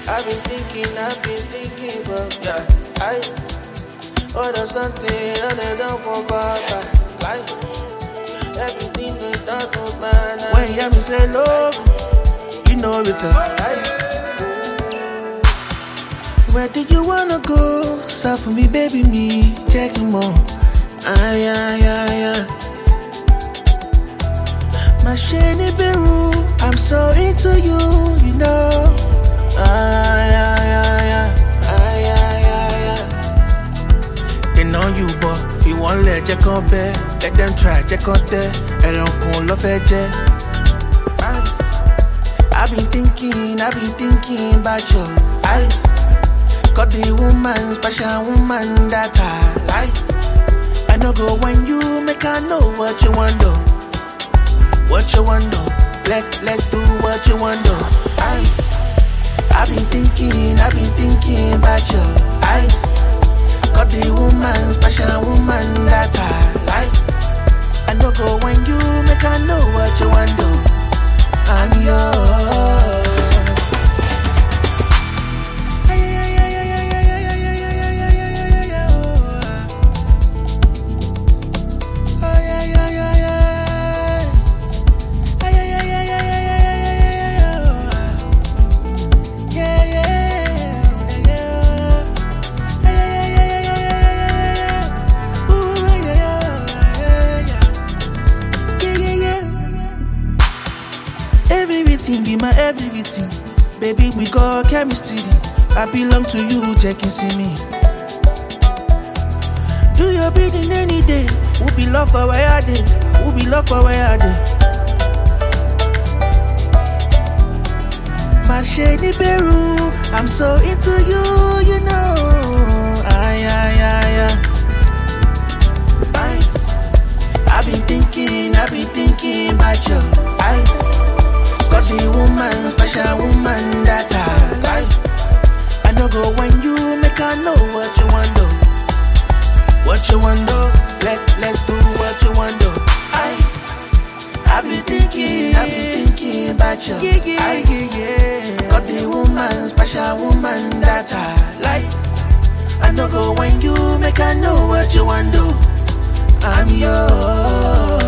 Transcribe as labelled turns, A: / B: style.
A: I've been thinking, but yeah, I order something other than for Baba. Like, everything is done for man. When you hear me say love, you know it's a lie. Where do you wanna go? Stop for me, baby, me, checking more. Ay, ay, ay, ay. My shiny Beru, I'm so into you, you know. Ay, ay, ay, ay. Ay, ay, ay, ay. They know you, but if you want let check on bed, let them try, check on there. And don't call love it, I've been thinking about your eyes. Got the woman, special woman that I like. I know go when you make I know what you want do. What you want do. Let's do what you want do. I've been thinking about your eyes. Got the woman, special woman that I like. I know go when you make I know what you want do. I'm yours. Everything be my everything. Baby, we got chemistry. I belong to you, check and see me. Do your bidding any day. We'll be love for where I did. We'll be love for where I did. My shady Beru, I'm so into you, you know. Ay, ay, ay, ay. I've been thinking about your eyes. Got the woman, special woman that I like. I know go when you make I know what you want do. What you want do. Let's do what you want do. I've been thinking about your eyes. Got the woman, special woman that I like. I know go when you make I know what you want do. I'm yours.